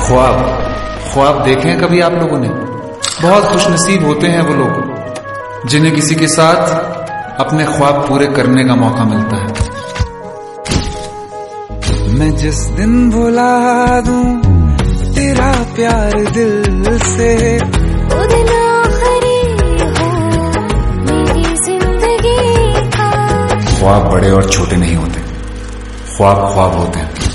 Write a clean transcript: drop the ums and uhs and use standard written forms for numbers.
ख्वाब देखे हैं कभी आप लोगों ने? बहुत खुशनसीब होते हैं वो लोग जिन्हें किसी के साथ अपने ख्वाब पूरे करने का मौका मिलता है। मैं जिस दिन भुला दूं तेरा प्यार दिल से, वो दिन आखिरी हो मेरी जिंदगी का। ख्वाब बड़े और छोटे नहीं होते, ख्वाब ख्वाब होते हैं।